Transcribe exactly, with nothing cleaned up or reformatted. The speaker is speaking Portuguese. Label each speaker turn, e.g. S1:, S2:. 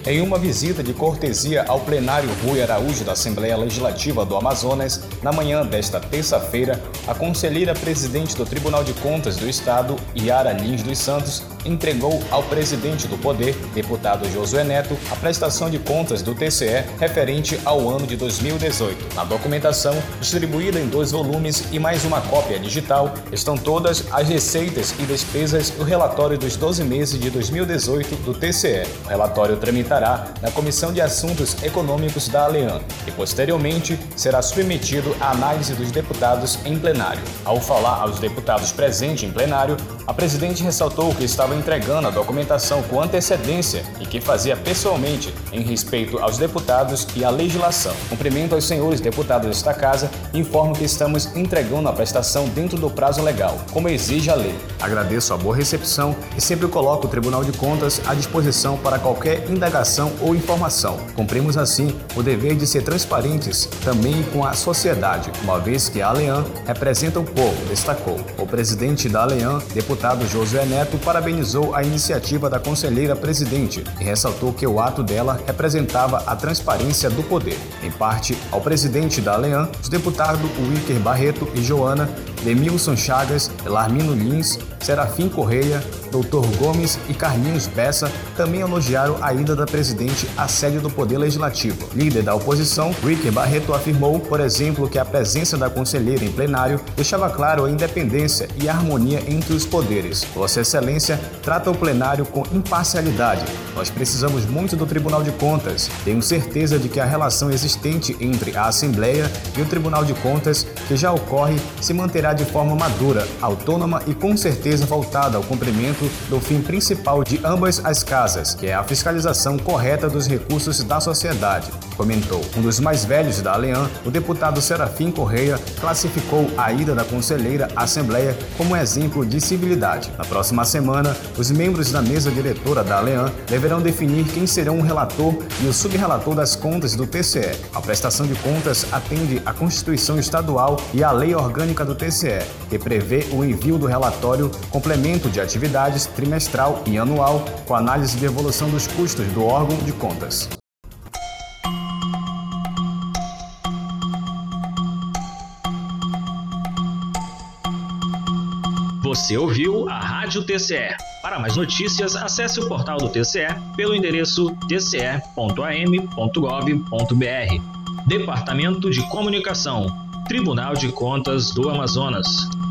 S1: Em uma visita de cortesia ao plenário Rui Araújo da Assembleia Legislativa do Amazonas, na manhã desta terça-feira, a conselheira presidente do Tribunal de Contas do Estado, Yara Lins dos Santos, entregou ao presidente do Poder, deputado Josué Neto, a prestação de contas do T C E referente ao ano de dois mil e dezoito. Na documentação, distribuída em dois volumes e mais uma cópia digital, estão todas as receitas e despesas do relatório dos doze meses de dois mil e dezoito do T C E. O relatório tramitará na Comissão de Assuntos Econômicos da ALEAN e, posteriormente, será submetido à análise dos deputados em plenário. Ao falar aos deputados presentes em plenário, a presidente ressaltou que estava entregando a documentação com antecedência e que fazia pessoalmente em respeito aos deputados e à legislação. Cumprimento aos senhores deputados desta Casa e informo que estamos entregando a prestação dentro do prazo legal, como exige a lei. Agradeço a boa recepção e sempre coloco o Tribunal de Contas à disposição para qualquer indagação ou informação. Cumprimos assim o dever de ser transparentes também com a sociedade, uma vez que a ALEAN representa o povo, destacou. O presidente da ALEAN, deputado Josué Neto, parabenizou a iniciativa da conselheira presidente e ressaltou que o ato dela representava a transparência do poder. Em parte, ao presidente da ALEAN, os deputados Wilker Barreto e Joana, Demilson Chagas, Larmino Lins, Serafim Correia, doutor Gomes e Carlinhos Bessa também elogiaram a ida da presidente à sede do Poder Legislativo. Líder da oposição, Wilker Barreto afirmou, por exemplo, que a presença da conselheira em plenário deixava claro a independência e a harmonia entre os poderes. Vossa Excelência trata o plenário com imparcialidade. Nós precisamos muito do Tribunal de Contas. Tenho certeza de que a relação existente entre a Assembleia e o Tribunal de Contas, que já ocorre, se manterá de forma madura, autônoma e com certeza voltada ao cumprimento do fim principal de ambas as casas, que é a fiscalização correta dos recursos da sociedade, comentou. Um dos mais velhos da ALEAN, o deputado Serafim Correia, classificou a ida da conselheira à Assembleia como exemplo de civilidade. Na próxima semana, os membros da mesa diretora da ALEAN deverão definir quem serão o relator e o subrelator das contas do T C E. A prestação de contas atende à Constituição Estadual e à Lei Orgânica do T C E, que prevê o envio do relatório complemento de atividades trimestral e anual com análise de evolução dos custos do órgão de contas.
S2: Você ouviu a Rádio T C E. Para mais notícias, acesse o portal do T C E pelo endereço t c e ponto a m ponto gov ponto b r. Departamento de Comunicação, Tribunal de Contas do Amazonas.